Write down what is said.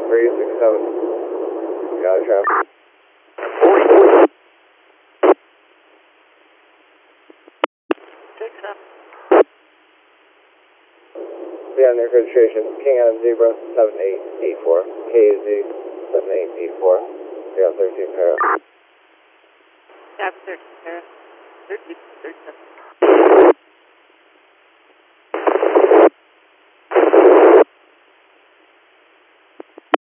367. Got traffic. Be on their registration. King Adam Zebra 7884. KZ 7884. Be on 13 Para. Yeah, 13 Para. 13.